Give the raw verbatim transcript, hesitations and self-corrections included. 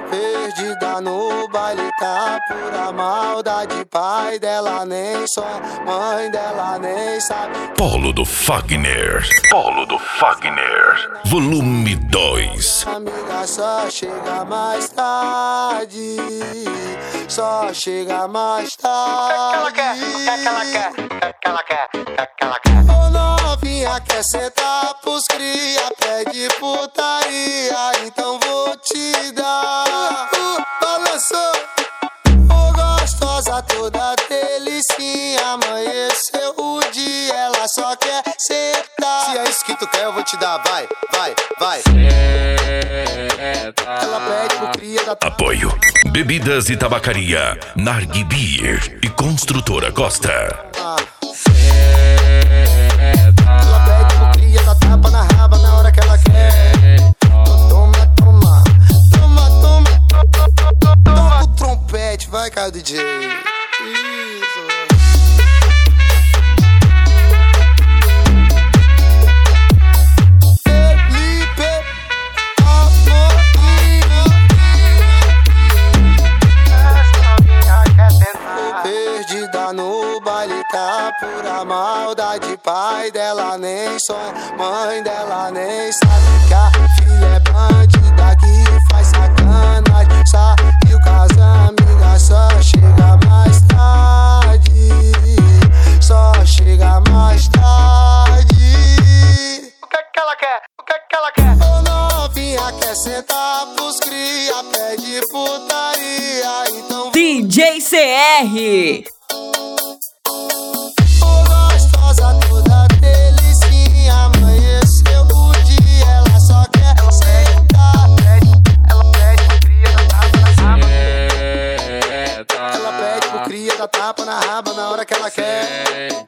Perdida no baile, tá pura maldade. Pai dela nem só, mãe dela nem sabe. Polo do Fagner. Polo do Fagner. Volume dois. Amiga só chega mais tarde. Só chega mais tarde. O que ela quer? O que ela quer? O que ela quer? O que ela quer? Ô novinha quer sentar pros cria, pede putaria, então vou te dar. Uh, balançou, ô gostosa toda delicinha, amanheceu o dia, ela só quer sentar. Se é isso que tu quer eu vou te dar, vai, vai, vai. Ela pede pro cria da... Apoio: Bebidas e Tabacaria, Nargue Beer e Construtora Costa. Ah. Ela pede pro cria da tapa na raba na hora que ela quer. Toma, toma, toma, toma. Toca o trompete, vai, Caio D J. Isso. Perdida no baile, tá pura maldade. Pai dela nem sonha, mãe dela nem sabe que a filha é bandida que faz sacanagem. Saiu com as amigas, só chega mais tarde. Só chega mais tarde. O que que ela quer? O que que ela quer? Ô novinha quer sentar pros cria, pede putaria, então D J C R. ô gostosa toda delicinha, amanheceu o dia, ela só quer sentar. Ela pede pro cria da tapa na raba. Ela pede pro cria da tapa na raba na hora que ela quer.